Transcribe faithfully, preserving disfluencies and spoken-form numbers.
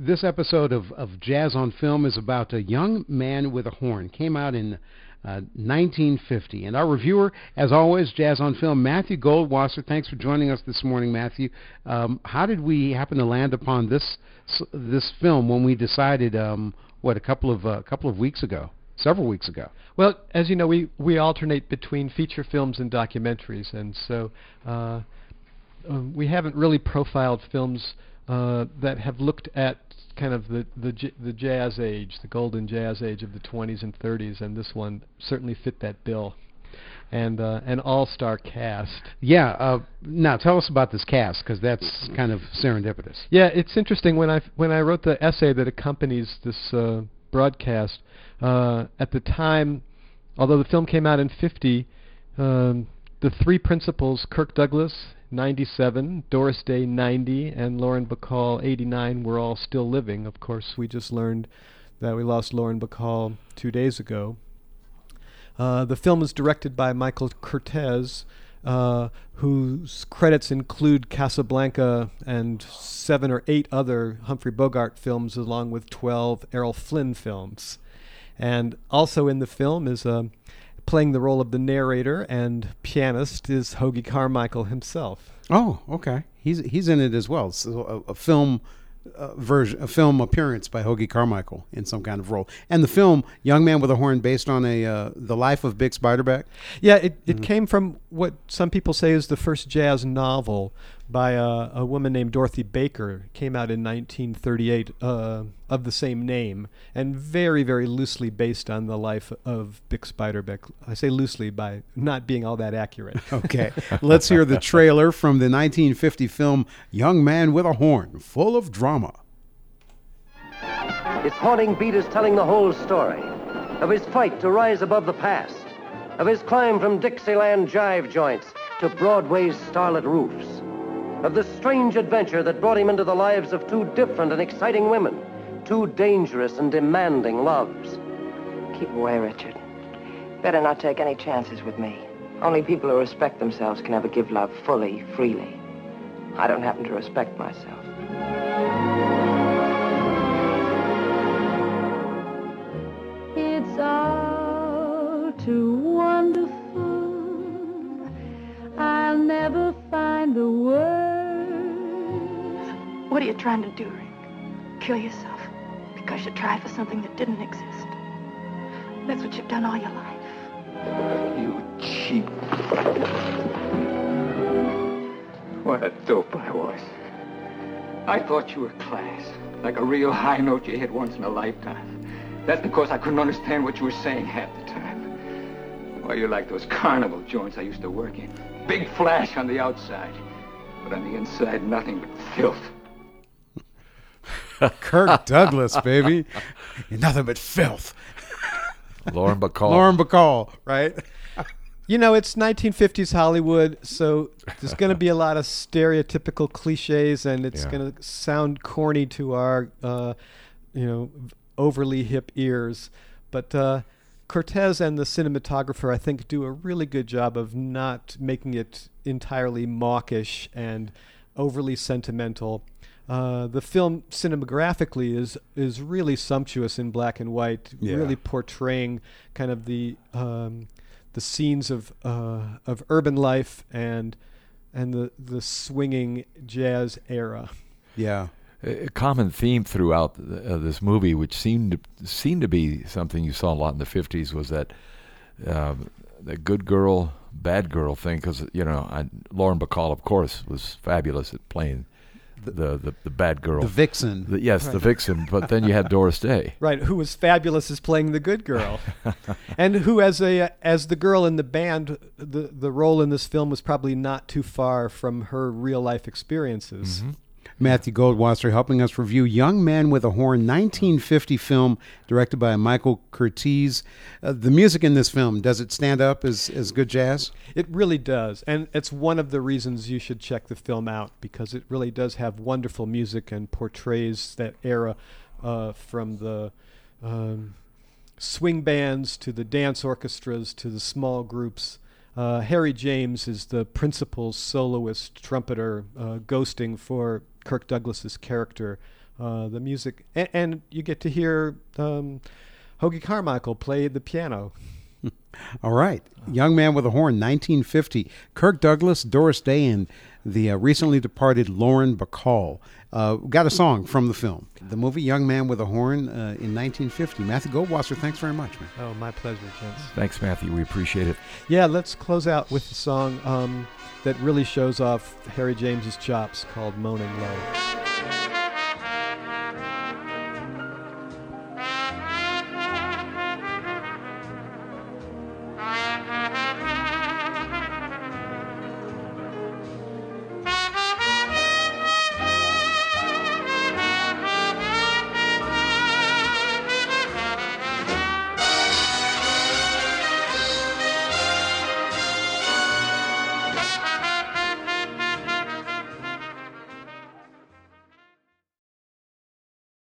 This episode of, of Jazz on Film is about a young man with a horn. Came out in uh, nineteen fifty. And our reviewer, as always, Jazz on Film, Matthew Goldwasser. Thanks for joining us this morning, Matthew. Um, how did we happen to land upon this this film when we decided, um, what, a couple of uh, couple of weeks ago, several weeks ago? Well, as you know, we, we alternate between feature films and documentaries, and so uh, um, we haven't really profiled films uh, that have looked at kind of the the, j- the jazz age, the golden jazz age of the twenties and thirties, and this one certainly fit that bill. And uh, an all-star cast. Yeah. Uh, now, tell us about this cast, because that's kind of serendipitous. Yeah, it's interesting. When I f- when I wrote the essay that accompanies this uh, broadcast, uh, at the time, although the film came out in fifty, um, the three principals, Kirk Douglas, ninety-seven, Doris Day, ninety, and Lauren Bacall, eighty-nine, were all still living. Of course, we just learned that we lost Lauren Bacall two days ago. Uh, the film is directed by Michael Curtiz, uh, whose credits include Casablanca and seven or eight other Humphrey Bogart films, along with twelve Errol Flynn films. And also in the film is uh, playing the role of the narrator and pianist is Hoagy Carmichael himself. Oh, okay. He's he's in it as well. So a, a film uh, version, a film appearance by Hoagy Carmichael in some kind of role. And the film Young Man with a Horn, based on a uh, the life of Bix Beiderbecke. Yeah, it it Mhm. came from what some people say is the first jazz novel by a, a woman named Dorothy Baker. It came out in nineteen thirty-eight, uh, of the same name, and very, very loosely based on the life of Bix Beiderbecke. I say loosely by not being all that accurate. Okay, let's hear the trailer from the nineteen fifty film Young Man with a Horn, full of drama. Its haunting beat is telling the whole story of his fight to rise above the past, of his climb from Dixieland jive joints to Broadway's starlit roofs, of the strange adventure that brought him into the lives of two different and exciting women, two dangerous and demanding loves. Keep away, Richard. Better not take any chances with me. Only people who respect themselves can ever give love fully, freely. I don't happen to respect myself. It's all too wonderful. I'll never find the words. What are you trying to do, Rick? Kill yourself because you tried for something that didn't exist. That's what you've done all your life. You cheap. What a dope I was. I thought you were class, like a real high note you hit once in a lifetime. That's because I couldn't understand what you were saying half the time. Well, you're like those carnival joints I used to work in. Big flash on the outside, but on the inside, nothing but filth. Kirk Douglas, baby. Nothing but filth. Lauren Bacall. Lauren Bacall, right? You know, it's nineteen fifties Hollywood, so there's going to be a lot of stereotypical cliches, and it's Yeah. going to sound corny to our, uh, you know, overly hip ears. But uh, Cortez and the cinematographer, I think, do a really good job of not making it entirely mawkish and overly sentimental. Uh, the film cinemagraphically is is really sumptuous in black and white, Yeah. really portraying kind of the um, the scenes of uh, of urban life and and the the swinging jazz era. Yeah. A common theme throughout the, uh, this movie, which seemed to, seemed to be something you saw a lot in the fifties, was that uh, the good girl, bad girl thing. Because you know, I, Lauren Bacall, of course, was fabulous at playing the the, the bad girl, The vixen. The, yes, Right. the vixen. But then you had Doris Day, Right, who was fabulous as playing the good girl, and who, as a as the girl in the band, the the role in this film was probably not too far from her real life experiences. Mm-hmm. Matthew Goldwasser helping us review Young Man with a Horn, nineteen fifty film directed by Michael Curtiz. Uh, the music in this film, does it stand up as, as good jazz? It really does, and it's one of the reasons you should check the film out, because it really does have wonderful music and portrays that era uh, from the um, swing bands to the dance orchestras to the small groups. Uh, Harry James is the principal soloist trumpeter, uh, ghosting for Kirk Douglas's character, uh, the music, and, and you get to hear um, Hoagy Carmichael play the piano. All right. Young Man with a Horn, nineteen fifty. Kirk Douglas, Doris Day, and the uh, recently departed Lauren Bacall. Uh, got a song from the film. The movie Young Man with a Horn uh, in nineteen fifty. Matthew Goldwasser, thanks very much, man. Oh, my pleasure, gents. Thanks, Matthew. We appreciate it. Yeah, let's close out with the song um, that really shows off Harry James's chops called Moaning Low.